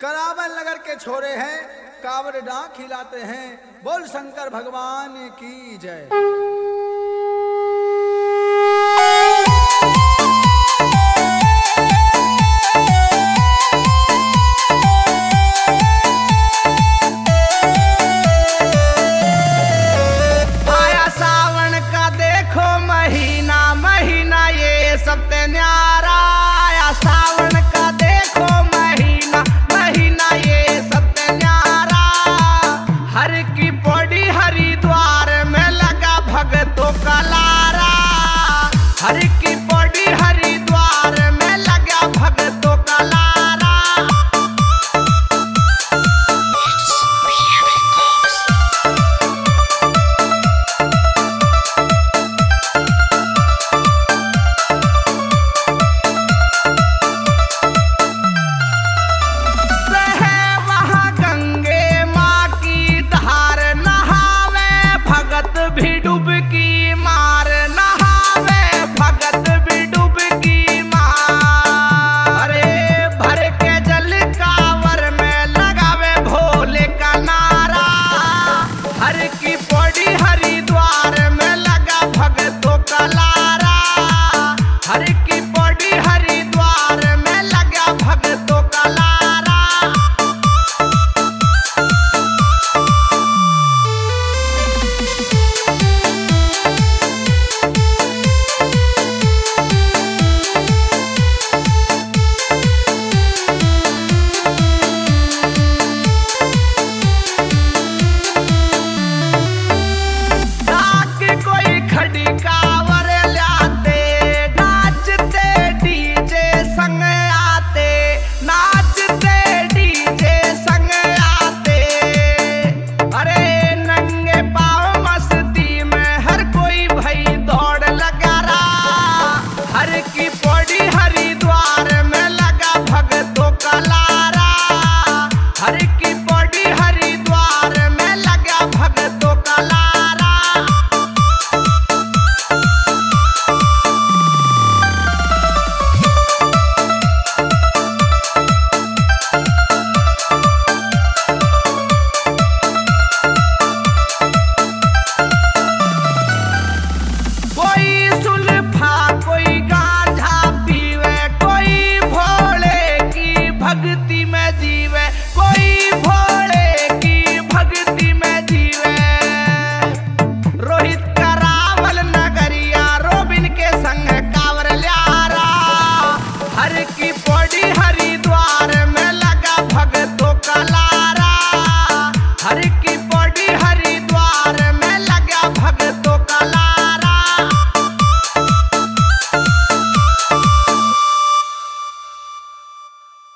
करावल नगर के छोरे हैं, कावड़ डाक खिलाते हैं। बोल शंकर भगवान की जय। आया सावन का देखो महीना, महीना ये सबसे न्यारा। आया सावन का देखो महीना, महीना ये सबसे न्यारा। हर की पौड़ी हरिद्वार में लगा भगतों का लारा। हर की पौड़ी हरिद्वार में लगा भगतों का लारा। भी डुबकी मार नहावे, भगत भी डुबकी मार। अरे भर के जल कांवर में लगावे भोले का नारा। हर की पौड़ी हरिद्वार में लगा भगतों का लारा। हर की पौड़ी हरिद्वार में लगा भगतों का लारा। भक्ति में जीवे कोई